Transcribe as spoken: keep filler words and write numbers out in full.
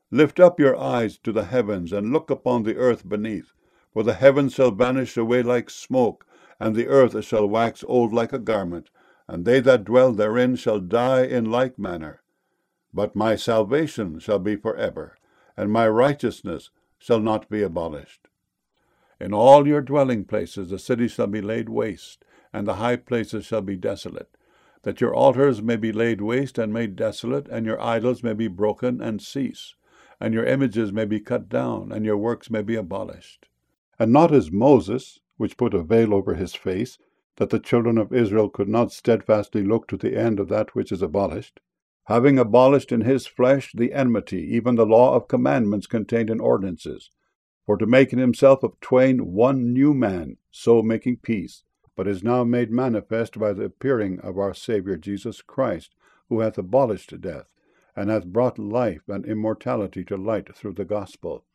Lift up your eyes to the heavens, and look upon the earth beneath. For the heavens shall vanish away like smoke, and the earth shall wax old like a garment, and they that dwell therein shall die in like manner. But my salvation shall be for ever, and my righteousness shall not be abolished. In all your dwelling places the cities shall be laid waste, and the high places shall be desolate, that your altars may be laid waste and made desolate, and your idols may be broken and cease, and your images may be cut down, and your works may be abolished. And not as Moses, which put a veil over his face, that the children of Israel could not steadfastly look to the end of that which is abolished, having abolished in his flesh the enmity, even the law of commandments contained in ordinances, for to make in himself of twain one new man, so making peace, but is now made manifest by the appearing of our Saviour Jesus Christ, who hath abolished death, and hath brought life and immortality to light through the gospel,